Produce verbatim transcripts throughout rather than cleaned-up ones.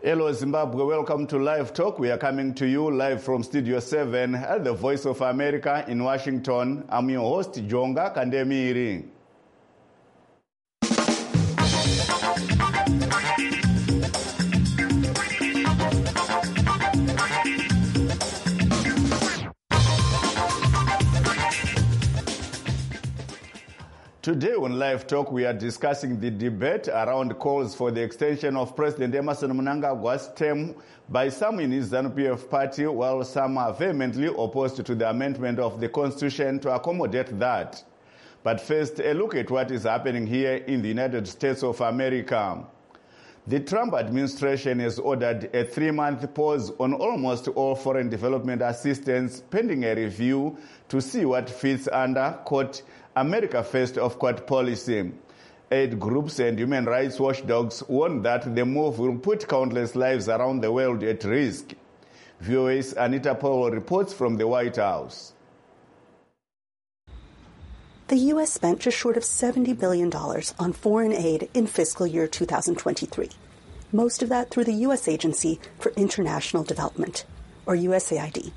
Hello Zimbabwe, welcome to Live Talk. We are coming to you live from Studio seven at the Voice of America in Washington. I'm your host, Jonga Kandemiri. Today on Live Talk, we are discussing the debate around calls for the extension of President Emmerson Mnangagwa's term by some in his ZANU P F party, while some are vehemently opposed to the amendment of the Constitution to accommodate that. But first, a look at what is happening here in the United States of America. The Trump administration has ordered a three-month pause on almost all foreign development assistance pending a review to see what fits under, quote, America First of Court policy. Aid groups and human rights watchdogs warn that the move will put countless lives around the world at risk. V O A's Anita Powell reports from the White House. The U S spent just short of seventy billion dollars on foreign aid in fiscal year two thousand twenty-three, most of that through the U S Agency for International Development, or U S A I D.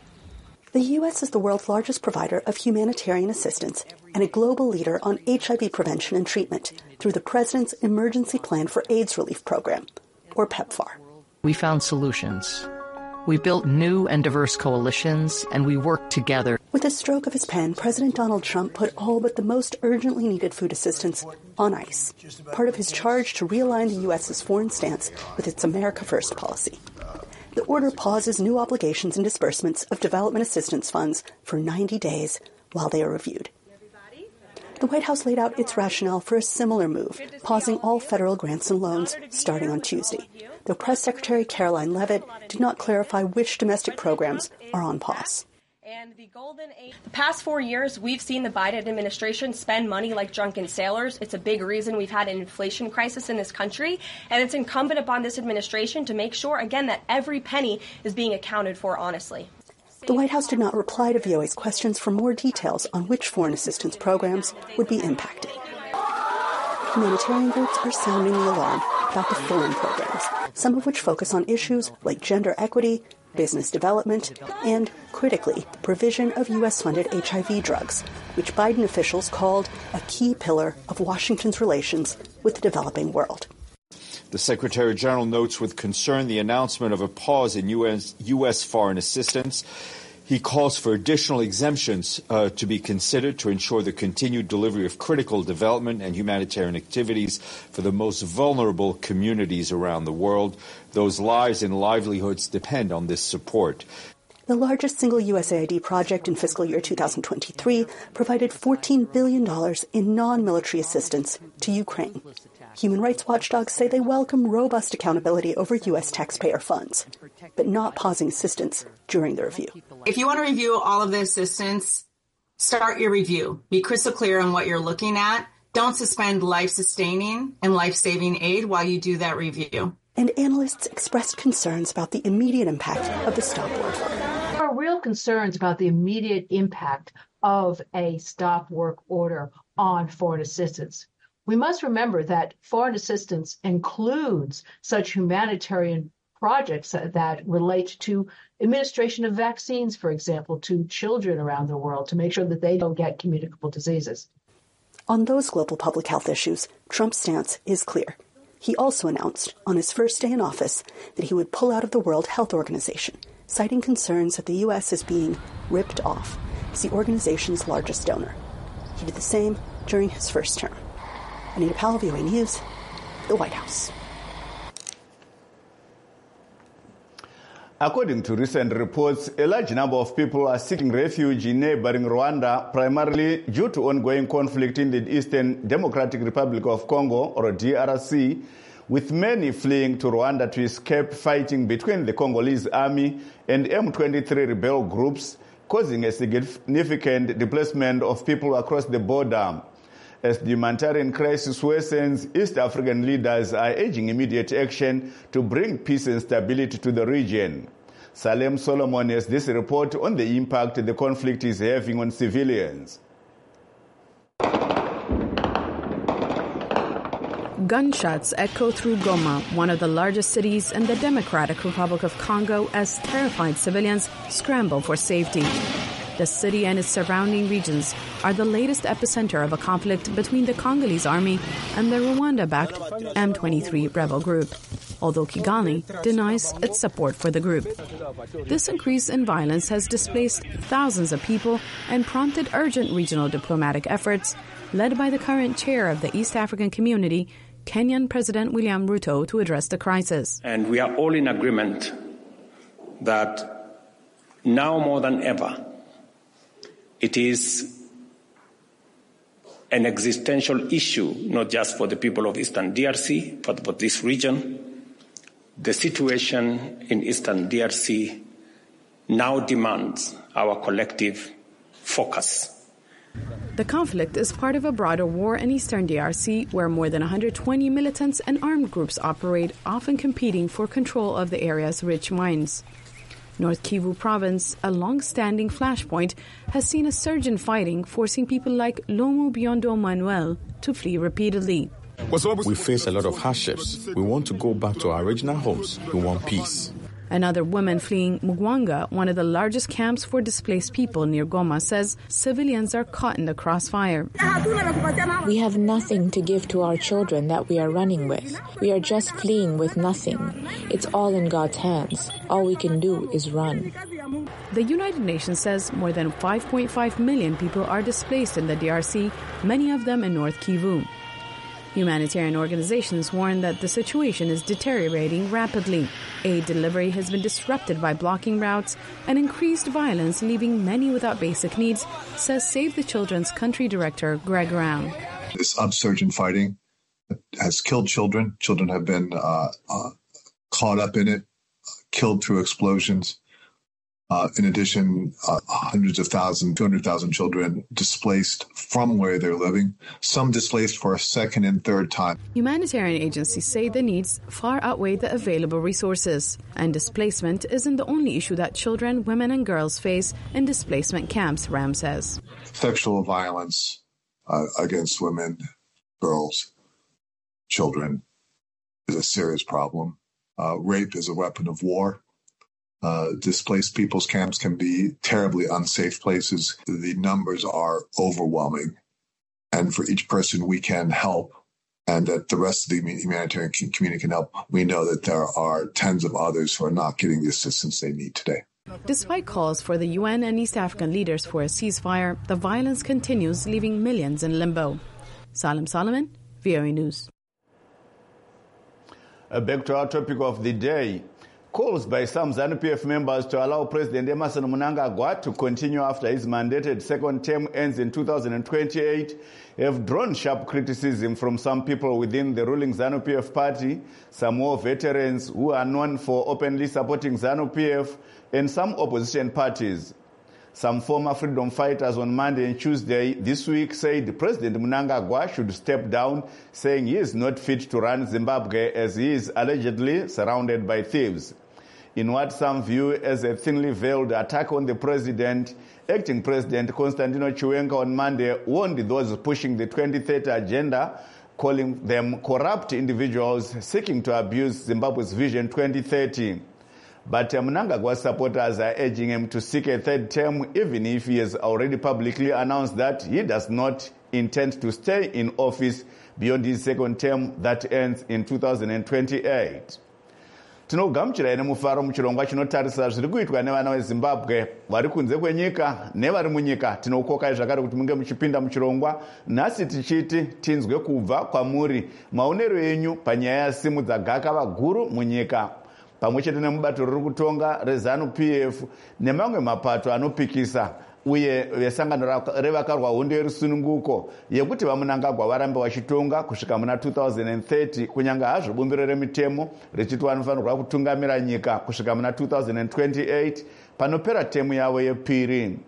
The U S is the world's largest provider of humanitarian assistance and a global leader on H I V prevention and treatment through the President's Emergency Plan for AIDS Relief Program, or PEPFAR. We found solutions. We built new and diverse coalitions, and we worked together. With a stroke of his pen, President Donald Trump put all but the most urgently needed food assistance on ice, part of his charge to realign the U S's foreign stance with its America First policy. The order pauses new obligations and disbursements of development assistance funds for ninety days while they are reviewed. The White House laid out its rationale for a similar move, pausing all federal grants and loans starting on Tuesday, though Press Secretary Caroline Leavitt did not clarify which domestic programs are on pause. And the golden age. The past four years, we've seen the Biden administration spend money like drunken sailors. It's a big reason we've had an inflation crisis in this country. And it's incumbent upon this administration to make sure, again, that every penny is being accounted for honestly. The White House did not reply to V O A's questions for more details on which foreign assistance programs would be impacted. Humanitarian groups are sounding the alarm about the foreign programs, some of which focus on issues like gender equity, business development, and, critically, the provision of U S-funded H I V drugs, which Biden officials called a key pillar of Washington's relations with the developing world. The Secretary General notes with concern the announcement of a pause in U S, U S foreign assistance. He calls for additional exemptions uh, to be considered to ensure the continued delivery of critical development and humanitarian activities for the most vulnerable communities around the world. Those lives and livelihoods depend on this support. The largest single U S A I D project in fiscal year two thousand twenty-three provided fourteen billion dollars in non-military assistance to Ukraine. Human rights watchdogs say they welcome robust accountability over U S taxpayer funds, but not pausing assistance during the review. If you want to review all of the assistance, start your review. Be crystal clear on what you're looking at. Don't suspend life-sustaining and life-saving aid while you do that review. And analysts expressed concerns about the immediate impact of the stop work order. There are real concerns about the immediate impact of a stop work order on foreign assistance. We must remember that foreign assistance includes such humanitarian projects that relate to administration of vaccines, for example, to children around the world to make sure that they don't get communicable diseases. On those global public health issues, Trump's stance is clear. He also announced on his first day in office that he would pull out of the World Health Organization, citing concerns that the U S is being ripped off as the organization's largest donor. He did the same during his first term. Anita Powell, V O A News, the White House. According to recent reports, a large number of people are seeking refuge in neighboring Rwanda, primarily due to ongoing conflict in the Eastern Democratic Republic of Congo, or D R C, with many fleeing to Rwanda to escape fighting between the Congolese army and M twenty-three rebel groups, causing a significant displacement of people across the border. As the humanitarian crisis worsens, East African leaders are urging immediate action to bring peace and stability to the region. Salem Solomon has this report on the impact the conflict is having on civilians. Gunshots echo through Goma, one of the largest cities in the Democratic Republic of Congo, as terrified civilians scramble for safety. The city and its surrounding regions are the latest epicenter of a conflict between the Congolese army and the Rwanda-backed M twenty-three rebel group, although Kigali denies its support for the group. This increase in violence has displaced thousands of people and prompted urgent regional diplomatic efforts led by the current chair of the East African Community, Kenyan President William Ruto, to address the crisis. And we are all in agreement that now more than ever, it is an existential issue, not just for the people of Eastern D R C, but for this region. The situation in Eastern D R C now demands our collective focus. The conflict is part of a broader war in Eastern D R C, where more than one hundred twenty militants and armed groups operate, often competing for control of the area's rich mines. North Kivu province, a long-standing flashpoint, has seen a surge in fighting, forcing people like Lomu Biondo Manuel to flee repeatedly. We face a lot of hardships. We want to go back to our original homes. We want peace. Another woman fleeing Mugwanga, one of the largest camps for displaced people near Goma, says civilians are caught in the crossfire. We have nothing to give to our children that we are running with. We are just fleeing with nothing. It's all in God's hands. All we can do is run. The United Nations says more than five point five million people are displaced in the D R C, many of them in North Kivu. Humanitarian organizations warn that the situation is deteriorating rapidly. Aid delivery has been disrupted by blocking routes and increased violence, leaving many without basic needs, says Save the Children's country director Greg Brown. This upsurge in fighting has killed children. Children have been uh, uh, caught up in it, killed through explosions. Uh, in addition, uh, hundreds of thousands, two hundred thousand children displaced from where they're living, some displaced for a second and third time. Humanitarian agencies say the needs far outweigh the available resources. And displacement isn't the only issue that children, women, and girls face in displacement camps, Ram says. Sexual violence uh, against women, girls, children is a serious problem. Uh, rape is a weapon of war. Uh, displaced people's camps can be terribly unsafe places. The numbers are overwhelming. And for each person we can help, and that the rest of the humanitarian community can help, we know that there are tens of others who are not getting the assistance they need today. Despite calls for the U N and East African leaders for a ceasefire, the violence continues, leaving millions in limbo. Salim Solomon, V O A News. Uh, back to our topic of the day. Calls by some ZANU-P F members to allow President Emmerson Mnangagwa to continue after his mandated second term ends in two thousand twenty-eight have drawn sharp criticism from some people within the ruling ZANU-P F party, some war veterans who are known for openly supporting ZANU-P F, and some opposition parties. Some former freedom fighters on Monday and Tuesday this week said President Mnangagwa should step down, saying he is not fit to run Zimbabwe as he is allegedly surrounded by thieves. In what some view as a thinly veiled attack on the president, acting President Constantino Chiwenga on Monday warned those pushing the twenty thirty agenda, calling them corrupt individuals seeking to abuse Zimbabwe's Vision twenty thirty. But Mnangagwa's supporters are urging him to seek a third term, even if he has already publicly announced that he does not intend to stay in office beyond his second term that ends in two thousand twenty-eight. Tinogamuchira ine mufaro muchirongwa chinotarisa zviri kuitwa nevana veZimbabwe vari kunze kwenyika nevari munyika. Tinokokai zvakare kuti munge muchipinda muchirongwa nhasi tichiti tinzwe kubva kwamuri maonero enyu panyaya yasimudza gakava guru munyika, pamwe chete nemubato riri kutonga reZANU-P F nemamwe mapato anopikisa uye vesangano revakarwa hondo yerusununguko yekuti vaMnangagwa varambe vachitonga kusvika muna two thousand thirty, kunyanga hazvo bumbiro remitemo richiti vanofanirwa kutungamira nyika kusvika muna two thousand twenty-eight panopera temu yavo yepiri.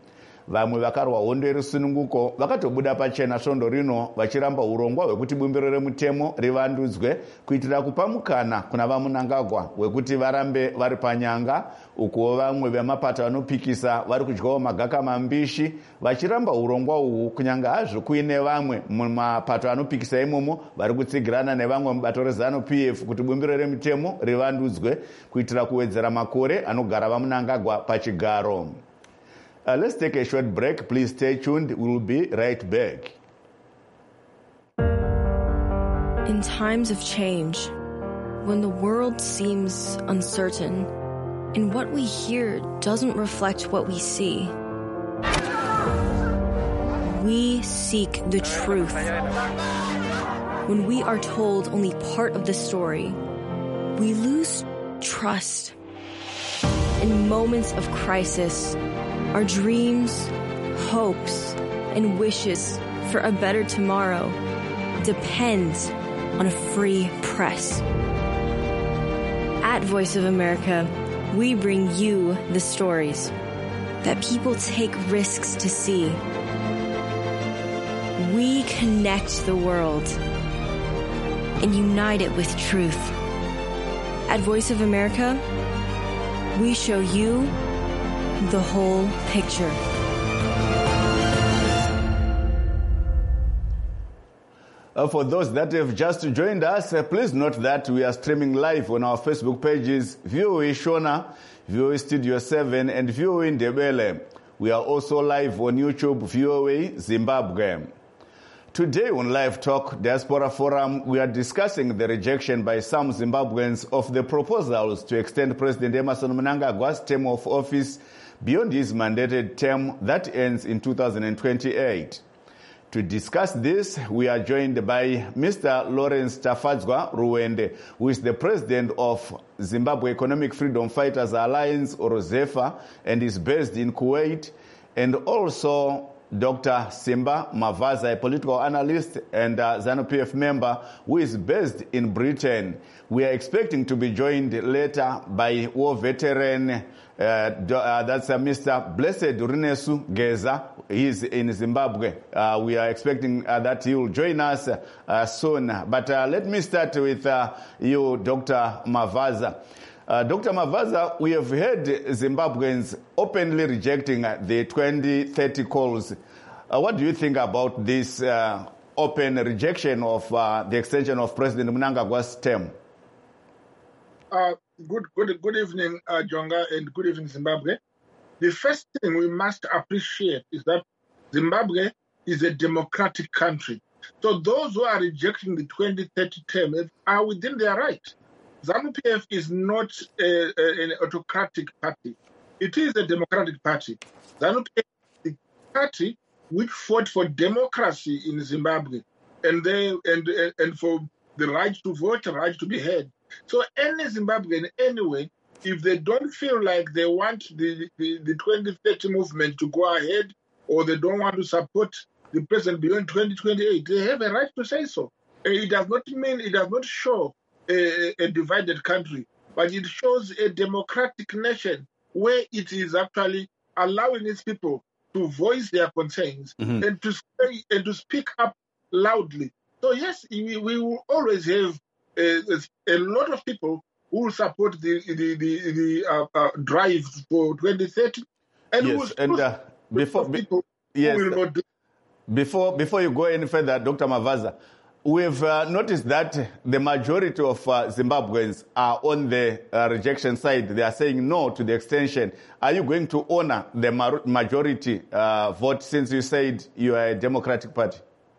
vamwe vakarwa hondo yerusununguko vakatobuda pachena svondo rino vachiramba urongwa hwekuti bumbiro remutemo rivandudzwe kuitira kupa mukana kuna vaMnangagwa hwekuti varambe vari panyanga, uko vamwe vemapato vanopikisa vari kudyawo magaka mambishi vachiramba urongwa uhu, kunyanga hazvo kuine vamwe mumapato anopikisa imomo vari kutsigirana nevamwe mubato reZANU-P F kuti bumbiro remutemo rivandudzwe kuitira kuwedzera makore anogara vaMnangagwa pachigaro. Uh, let's take a short break. Please stay tuned. We'll be right back. In times of change, when the world seems uncertain and what we hear doesn't reflect what we see, we seek the truth. When we are told only part of the story, we lose trust. In moments of crisis, our dreams, hopes, and wishes for a better tomorrow depend on a free press. At Voice of America, we bring you the stories that people take risks to see. We connect the world and unite it with truth. At Voice of America, we show you the whole picture. Uh, for those that have just joined us, uh, please note that we are streaming live on our Facebook pages, V O A Shona, V O A Studio seven, and V O A Ndebele. We are also live on YouTube, V O A Zimbabwe. Today on Live Talk Diaspora Forum, we are discussing the rejection by some Zimbabweans of the proposals to extend President Emmerson Mnangagwa's term of office beyond his mandated term that ends in two thousand twenty-eight. To discuss this, we are joined by Mister Lawrence Tafadzwa Ruwende, who is the president of Zimbabwe Economic Freedom Fighters Alliance, or ZEFA, and is based in Kuwait, and also Doctor Simba Mavaza, a political analyst and a ZANU-P F member who is based in Britain. We are expecting to be joined later by war veteran, uh, uh, that's uh, Mister Blessed Rinesu Geza. He's in Zimbabwe. Uh, we are expecting uh, that he will join us uh, soon. But uh, let me start with uh, you, Doctor Mavaza. Uh, Doctor Mavaza, we have heard Zimbabweans openly rejecting uh, the twenty thirty calls. Uh, what do you think about this uh, open rejection of uh, the extension of President Mnangagwa's term? Uh, good, good, good evening, uh, Jonga, and good evening, Zimbabwe. The first thing we must appreciate is that Zimbabwe is a democratic country. So those who are rejecting the twenty thirty term are within their right. ZANU-P F is not a, a, an autocratic party. It is a democratic party. ZANU-P F is the party which fought for democracy in Zimbabwe and they and and for the right to vote, the right to be heard. So any Zimbabwean, anyway, if they don't feel like they want the, the, the twenty thirty movement to go ahead, or they don't want to support the president beyond twenty twenty-eight, they have a right to say so. It does not mean, it does not show A, a divided country, but it shows a democratic nation where it is actually allowing its people to voice their concerns mm-hmm. and to say, and to speak up loudly. So yes, we, we will always have a, a lot of people who will support the the the, the uh, uh, drive for twenty thirty, and yes, who and uh, before people yes, who will not do. Before before you go any further, Doctor Mavaza. We've uh, noticed that the majority of uh, Zimbabweans are on the uh, rejection side. They are saying no to the extension. Are you going to honor the ma- majority uh, vote since you said you are a Democratic Party?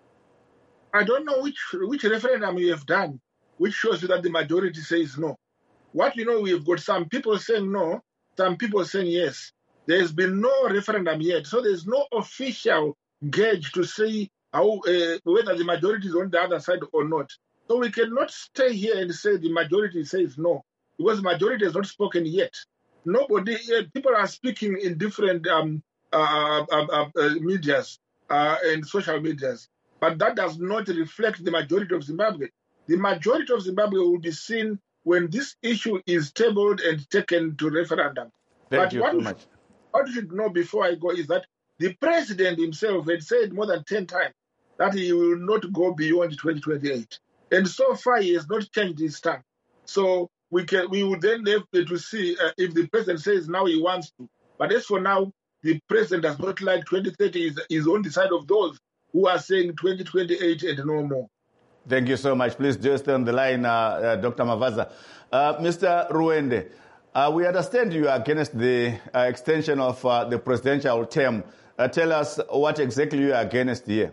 I don't know which which referendum you have done, which shows you that the majority says no. What you know, we've got some people saying no, some people saying yes. There has been no referendum yet, so there's no official gauge to say how, uh, whether the majority is on the other side or not. So we cannot stay here and say the majority says no, because the majority has not spoken yet. Nobody, uh, people are speaking in different um, uh, uh, uh, uh, medias uh, and social medias, but that does not reflect the majority of Zimbabwe. The majority of Zimbabwe will be seen when this issue is tabled and taken to referendum. Thank but you what so we, much. What you should know before I go is that The president himself had said more than ten times that he will not go beyond twenty twenty-eight. And so far, he has not changed his stand. So we can we would then have to see uh, if the president says now he wants to. But as for now, the president does not like twenty thirty, is, is on the side of those who are saying twenty twenty-eight and no more. Thank you so much. Please just on the line, uh, uh, Doctor Mavaza. Uh, Mister Ruende, uh, we understand you are against the uh, extension of uh, the presidential term. Uh, tell us what exactly you are against here.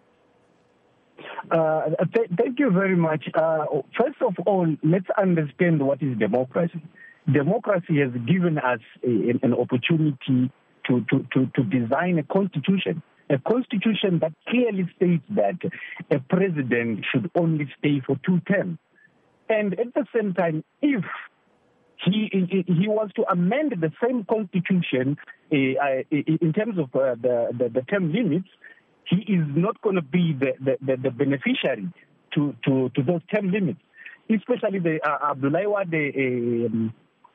Uh, th- thank you very much. Uh, first of all, let's understand what is democracy. Democracy has given us a, an opportunity to, to, to, to design a constitution, a constitution that clearly states that a president should only stay for two terms. And at the same time, if he he, he was to amend the same constitution uh, in terms of uh, the, the, the term limits, he is not going to be the, the, the beneficiary to, to, to those term limits, especially the uh, Abdoulaye Wade um,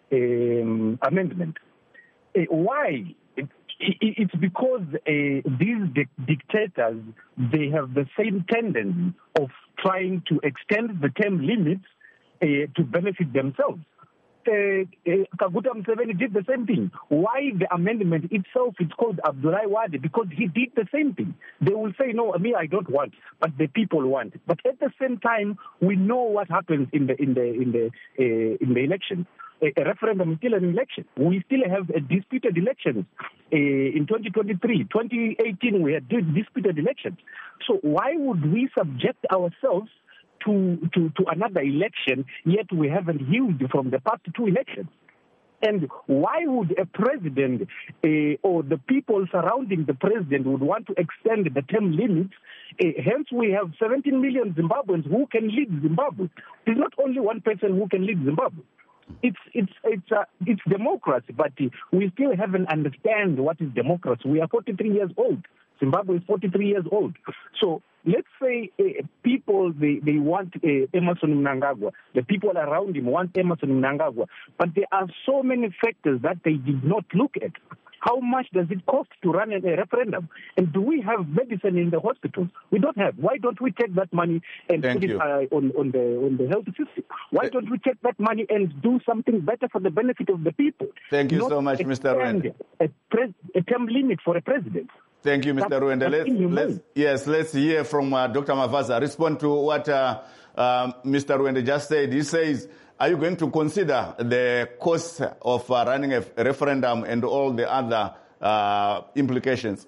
um, amendment. Uh, why? It, it, it's because uh, these di- dictators, they have the same tendency of trying to extend the term limits uh, to benefit themselves. Uh, uh, Kaguta Museveni did the same thing. Why the amendment itself is called Abdoulaye Wade? Because he did the same thing. They will say, no, me, I don't want, but the people want. But at the same time, we know what happens in the in the in the uh, in the election. A, a referendum is still an election. We still have a disputed elections uh, in twenty twenty-three. twenty eighteen, we had disputed elections. So why would we subject ourselves To, to, to another election, yet we haven't healed from the past two elections? And why would a president uh, or the people surrounding the president would want to extend the term limits? Uh, hence, we have seventeen million Zimbabweans who can lead Zimbabwe. There's not only one person who can lead Zimbabwe. It's it's it's uh, it's democracy, but uh, we still haven't understand what is democracy. We are forty-three years old. Zimbabwe is forty-three years old. So let's say uh, people, they, they want uh, Emmerson Mnangagwa. The people around him want Emmerson Mnangagwa. But there are so many factors that they did not look at. How much does it cost to run a, a referendum? And do we have medicine in the hospitals? We don't have. Why don't we take that money and Thank put you. it uh, on, on, the, on the health system? Why don't we take that money and do something better for the benefit of the people? Thank you Not so much, Mister Ruende. A, pres- a term limit for a president. Thank you, Mister Ruende. Let's, let's, yes, let's hear from uh, Doctor Mavaza. Respond to what uh, uh, Mister Ruende just said. He says, are you going to consider the cost of uh, running a referendum and all the other uh, implications?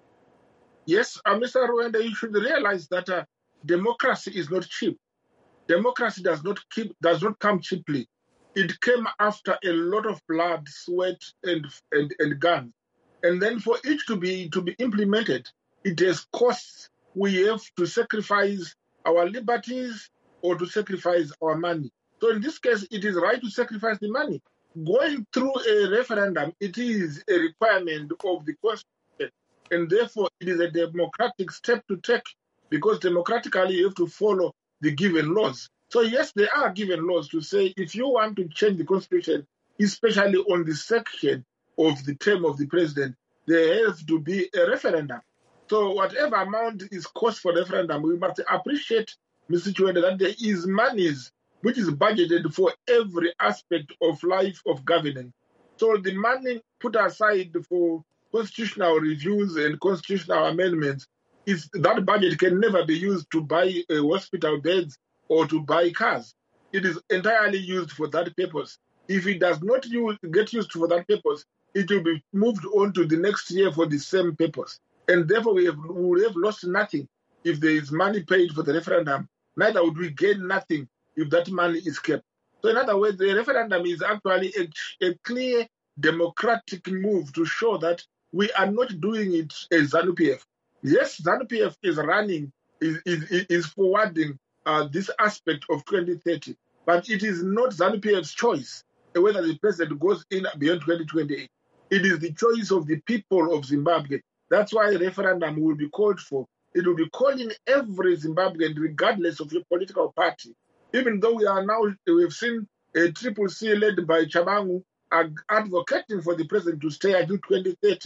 Yes, uh, Mister Ruende, you should realize that uh, democracy is not cheap. Democracy does not keep, does not come cheaply. It came after a lot of blood, sweat, and and, and guns. And then for it to be to be implemented, it has costs. We have to sacrifice our liberties or to sacrifice our money. So in this case, it is right to sacrifice the money. Going through a referendum, it is a requirement of the Constitution, and therefore it is a democratic step to take, because democratically you have to follow the given laws. So yes, there are given laws to say if you want to change the Constitution, especially on the section of the term of the president, there has to be a referendum. So whatever amount is cost for referendum, we must appreciate, Mister Chiwende, that there is monies which is budgeted for every aspect of life of governance. So the money put aside for constitutional reviews and constitutional amendments, is that budget can never be used to buy uh, hospital beds or to buy cars. It is entirely used for that purpose. If it does not use, get used for that purpose, it will be moved on to the next year for the same purpose. And therefore, we, have, we would have lost nothing if there is money paid for the referendum. Neither would we gain nothing if that money is kept. So in other words, the referendum is actually a, a clear democratic move to show that we are not doing it as ZANU-P F. Yes, ZANU-P F is running, is, is, is forwarding uh, this aspect of twenty thirty, but it is not ZANU-P F's choice whether the president goes in beyond twenty twenty-eight. It is the choice of the people of Zimbabwe. That's why a referendum will be called for. It will be calling every Zimbabwean, regardless of your political party. Even though we are now, we've seen a Triple C led by Chabangu advocating for the president to stay until twenty thirty.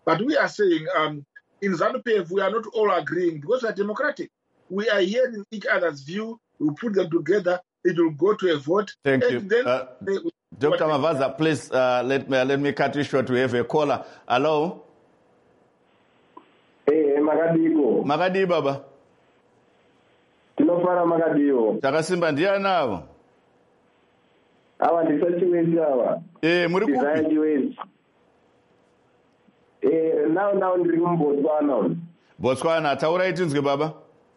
But we are saying um, in ZANU-P F, we are not all agreeing because we are democratic. We are hearing each other's view. We put them together. It will go to a vote. Thank and you. Then uh, they, Doctor Mavaza, please uh, let, me, let me cut you short. We have a caller. Hello? Hey, Magadigo. Magadi, Baba. Tinofara Magadio. Takasimba ndiana avo. Awa ndisachiwezi awa. Eh, muri kupi? Ndisachiwezi. Eh, now now ndiri muBotswana. Botswana, taura itinzwe baba.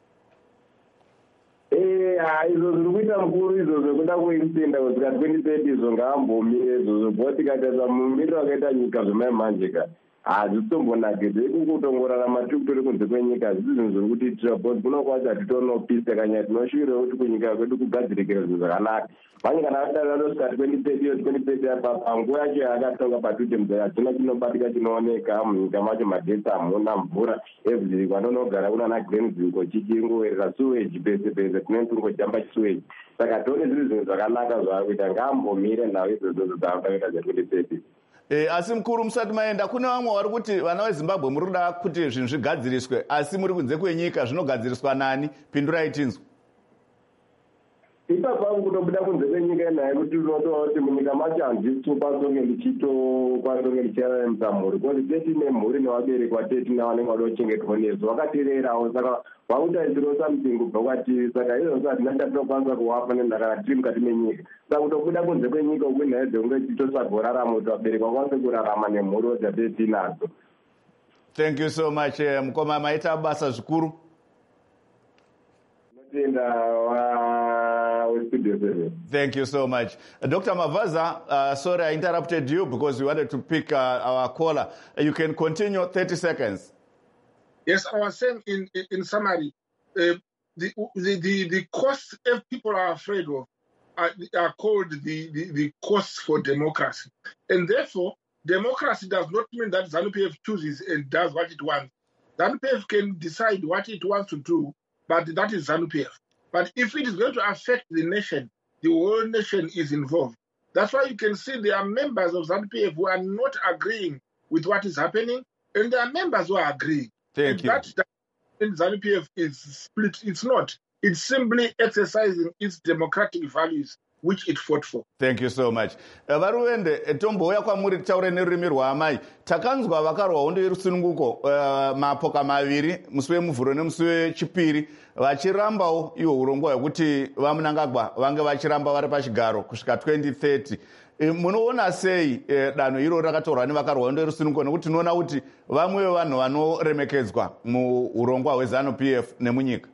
Eh, ah, izo zviri kuita mukuru izo zvekuda kuextenda kusvika twenty thirty izvo ngaambomire izvozvo because tikatarisa mumiriro wakaita nyika zvemaimhanjika hazvitombonakidzi ikukutongorarama tiri kutori kunze kwenyika zvisi zvinhu zviri kutiitira because kunokwacha titoonawo peace yakanyaya tinoshuwirawo kuti kunyika kwedu kugadzirikira zvinhu zvakanaka manje kana vatarira nosvika twenty thirty iyo twenty thirty panguva yacho yaakatonga patutemza hachina chinobatika chinooneka munyika macho magetsi hamuna mvura everything vanonogara kunana grenziko chichingowerera suweji pese pese tinenge tungojamba chisuweji saka tione zviri zvinhu zvakanaka zvaakuita ngaambomire nhau idzodzo dzaakaita dza-twenty thirty. Eh, asi mukuru musati maenda kune vamwe vari kuti vana vezimbabwe muri kuda kuti zvinhu zvigadziriswe asi muri kunze kwenyika zvinogadziriswa nani? Pindurai tinzwe. Ipapo kutobuda kunze kwenyika yenaye kuti unotoona kuti munyika macho handisi kwasonge ndichitokwanonge ndichiraramisa mhuri because tetine mhuri nevabereki vatetinawo vanenge vada kuchengetwa nesu vakatirerawo saka vakutaisirawo something kubva kwatiri saka izvozvo hatina tatokwanisa kuwapa nendakana tiri mukati menyika saka kutobuda kunze kwenyika uku nhaye dzekunge tichitosagorarama kuti vabereki vakwanise kurarama nemhuriwo dzatetinadzo. Thank you so much. Uh, mukoma maita basa zvikuru. Thank you so much. Uh, Doctor Mavaza, uh, sorry I interrupted you because we wanted to pick uh, our caller. Uh, you can continue, thirty seconds. Yes, I was saying in, in, in summary, uh, the, the, the, the costs if people are afraid of are, are called the, the, the costs for democracy. And therefore, democracy does not mean that ZANU-P F chooses and does what it wants. ZANU-P F can decide what it wants to do, but that is ZANU-P F. But if it is going to affect the nation, the whole nation is involved. That's why you can see there are members of ZANU-P F who are not agreeing with what is happening, and there are members who are agreeing. Thank and you. That, that ZANU-P F is split. It's not. It's simply exercising its democratic values, which it fought for. Thank you so much. Varuende, tombouya kwamuri titaure nerurimi rwaamai. Takanzwa vakarwa hondo yerusununguko uh, mapoka maviri, musi wemuvhuro nemusi wechipiri, vachirambawo ihwo urongwa hwekuti vaMunangagwa vange vachiramba vari pachigaro kusvika twenty thirty. E, munoona sei e, danho iro rakatorwa nevakarwa hondo yerusununguko nekuti tinoona kuti vamwe vevanhu vanoremekedzwa muurongwa hweZANU-P F nemunyika?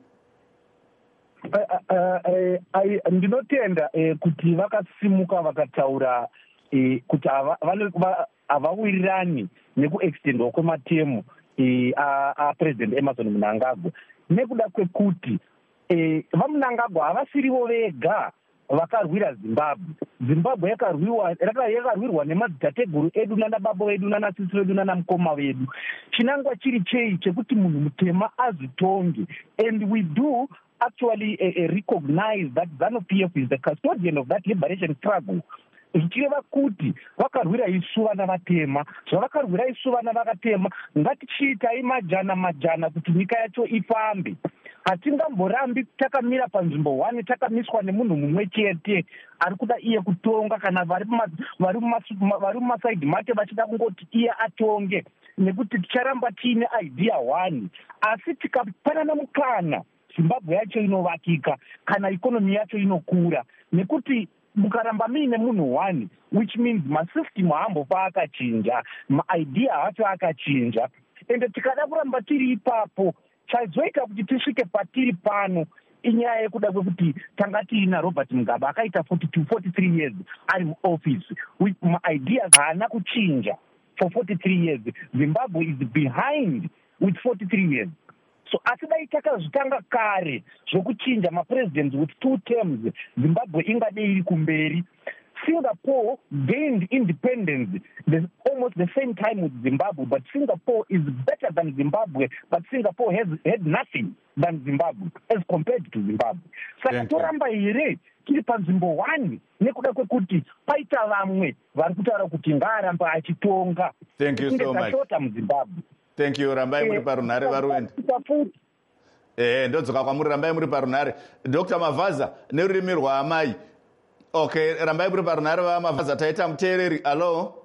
Ndinotenda kuti vakasimuka vakataura kuti havawirirani nekuextendwa kwematemu apresident Emmerson Mnangagwa nekuda kwekuti vaMnangagwa havasirivo vega vakarwira Zimbabwe. Zimbabwe yakarwirwa nemadzitateguru edu nanababa vedu nanasisi vedu nanamukoma vedu. Chinangwa chiri chei chekuti munhu mutema azvitonge, and we do actually uh, uh, recognize that ZANU-P F is the custodian of that liberation struggle. Zvichireva kuti vakarwira isu vana vatema, zvavakarwira isu vana vakatema, ngatichiitai majana majana kuti nyika yacho ifambe. Hatingamborambi takamira panzvimbo one takamiswa nemunhu mumwe chete ari kuda iye kutonga kana vari mumasaidhi make vachida kungoti iye atonge, nekuti ticharamba tiine idea one. Asi tikapanana mukana Zimbabwe yacho inovakika kana ikonomi yacho inokura, nekuti mukaramba muine munhu one, which means masystem haambofa akachinja, maidea hacho akachinja, ende tikada kuramba tiri ipapo chazoita kuti tisvike patiri pano inyaya yekuda kwekuti tanga tiina Robert Mugabe akaita forty-two forty-three years ari muoffice with maideas haana kuchinja for forty-three years. Zimbabwe is behind with forty-three years. So asi dai takazvitanga kare zvokuchinja mapresidents with two terms, Zimbabwe ingadei iri kumberi. Singapore gained independence the, almost the same time with Zimbabwe, but Singapore is better than Zimbabwe, but Singapore has had nothing than Zimbabwe as compared to Zimbabwe. Saka toramba here tiri panzvimbo one nekuda kwekuti paita vamwe vari kutaura kuti ngaaramba achitonga kunge tashota muzimbabwe. Thank you. Rambai muri parunhare varuende. Eh, ndodzoka kwamuri, rambai muri parunhare. Doctor Mavaza nerurimi rwaamai. Okay, rambai muri parunhare vaMavaza. Taita muteereri. Hello?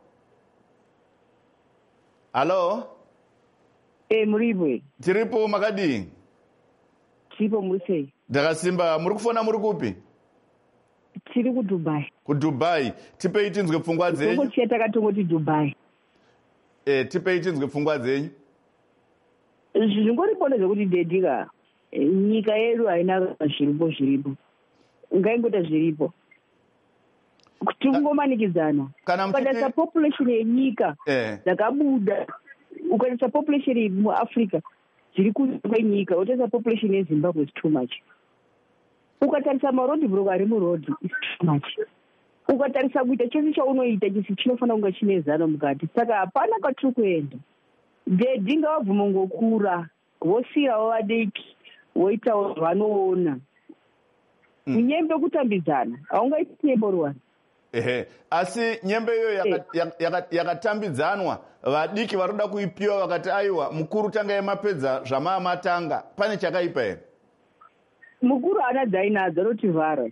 Hello? Eh, muribwe. Tiripo makadii? Tiripo musei. Ndakasimba. Muri kufona muri kupi? Tiri kuDubai. KuDubai. Tipei tinzwe pfungwa dzenyu. Tongochiya takatongoti Dubai. Eh, tipei tinzwe pfungwa dzenyu. Zvingoripona zvekuti ndedika nyika yedu haina zviripo zviripo. Ngaingota zviripo. Kuti kungomanikidzana. Ukatarisa population yenyika dzakabuda, ukatarisa population muAfrica dziri kwenyika, ukatarisa population yeZimbabwe is too much. Ukatarisa maroad block ari muroad is too much. Ukatarisa kuita chese chaunoita chisi chinofanira kunge chine zano mukati. Saka hapana kwatiri kuenda. Ndedhi ngavabvume ngokura vosiyirawo vadiki voitawo zvavanoona. Nyembe kutambidzana haungaiti nyembe ruwani. Ehe, asi nyembe iyo yakatambidzanwa vadiki varoda kuipiwa vakati aiwa mukuru tanga yemapedza zvamaamatanga, pane chakaipa here? Mukuru haana dzainadzo rotivhara.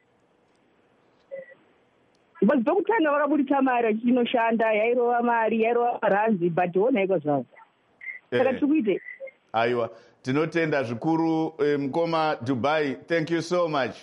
Pekutanga vakabudisa mari achinoshanda, yairova mari, yairova maranzi, but wonaiko zvavo. Saka tiri kuite. Aiwa, tinotenda zvikuru mukoma Dubai. Thank you so much.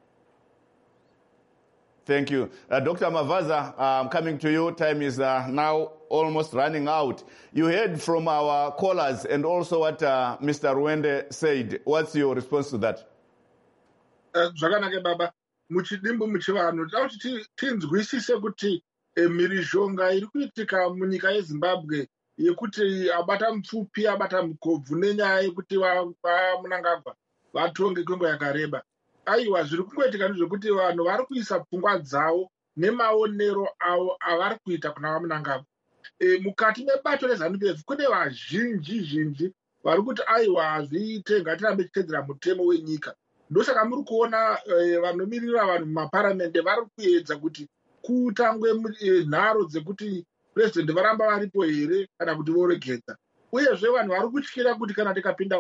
Thank you. Uh, Doctor Mavaza, uh, I'm coming to you. Time is uh, now almost running out. You heard from our callers and also what uh, Mister Ruende said. What's your response to that? Zvakanaka baba. Muchidimbu muchivanhu toda kuti tinzwisise kuti mhirizhonga iri kuitika munyika yeZimbabwe yekuti abata mupfupi abata mukobvu nenyaya yekuti vaMunangagwa vatonge kwenguva yakareba. Aiwa, zviri kungoitika ndezvekuti vanhu vari kuisa pfungwa dzavo nemaonero avo avari kuita kuna vaMunangagwa. E, mukati mebato reZANU P F kune vazhinji zhinji vari kuti aiwa hazviite, ngatirambe tichitedzera mutemo wenyika. Ndosaka muri kuona vanomiririra vanhu mumaparamende vari kuedza kuti kutangwe nharo dzekuti purezidendi varamba varipo here kana kuti voregedza. Uyezve vanhu vari kutyira kuti kana tikapinda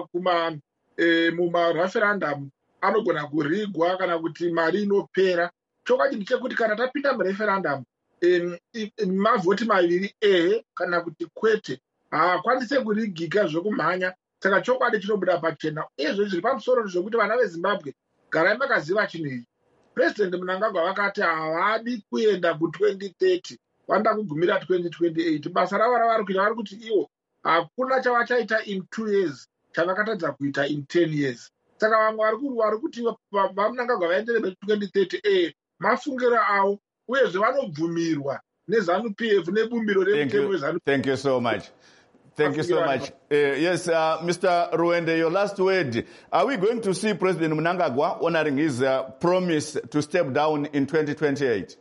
mumareferendamu anogona kurigwa kana kuti mari inopera. Chokwadi ndechekuti kana tapinda mureferendamu mavhoti maviri ehe kana kuti kwete haakwanise kurigika zvekumhanya. Saka chokwadi chinobuda pachena. Izvo zviri pamusoro zvokuti vana veZimbabwe garai makaziva chinhu ichi. Purezidendi Mnangagwa vakati havadi kuenda ku2030, vanoda kugumira twenty twenty-eight. Basa ravo ravari kuita vari kuti ivo hakuna chavachaita in two years chavakatadza kuita in ten years. Saka vamwe vari kuti vaMnangagwa vaendere betwenty thirty eh mafungiro avo uyezve vanobvumirwa neZANU P F nebumbiro remutemo weZANU. Thank you so much. Thank you so much. Uh, yes, uh, Mister Ruende, your last word. Are we going to see President Mnangagwa honoring his uh, promise to step down in twenty twenty-eight?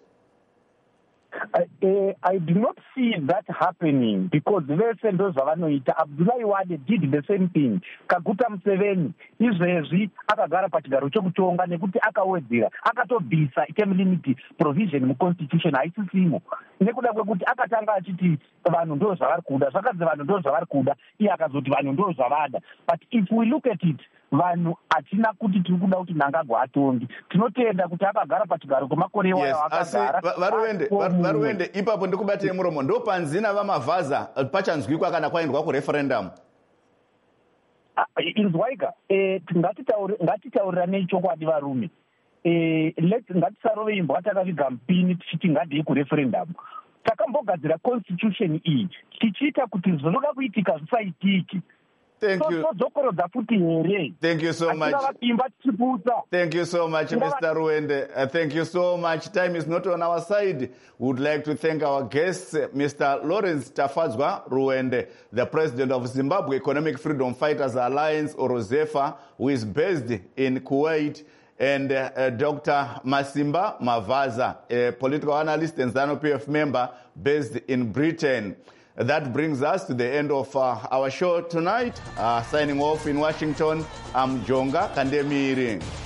I, uh, I do not see that happening because vese ndo zvavanoita. Abdullahi Wade did the same thing. Kaguta Museveni izvezvi akagara pachigaro chokutonga nekuti akawedzera akatobvisa term limit provision muconstitution haisisimo nekuda kwekuti akatanga achiti vanhu ndo zvavari kuda, zvakadzi vanhu ndo zvavari kuda, iye akazoti vanhu ndo zvavada. But if we look at it, vanhu hatina kuti tiri kuda kuti Mnangagwa atongi. Tinotenda kuti akagara pachigaro kwemakore iwayo akagara. Varuende, varuende ipapo ndikubatire muromo. Ndo panzina vaMavaza pachanzwikwa kana kwaendwa kureferendum. Inzwaika, eh, ngatitaurirane chokwadi varume. Eh, ngatisarove imbwa takaviga mpini tichiti ngadei kureferendum. Takambogadzira constitution iyi tichiita kuti zvinoda kuitika zvisaitiki. Thank you. Thank you so much. Thank you so much, Mister Ruende. Uh, thank you so much. Time is not on our side. We would like to thank our guests, Mister Lawrence Tafadzwa Ruende, the president of Zimbabwe Economic Freedom Fighters Alliance, or ZEFA, who is based in Kuwait, and uh, uh, Doctor Masimba Mavaza, a political analyst and ZANU P F member based in Britain. That brings us to the end of uh, our show tonight. Uh, signing off in Washington, I'm Jonga Kandemiri.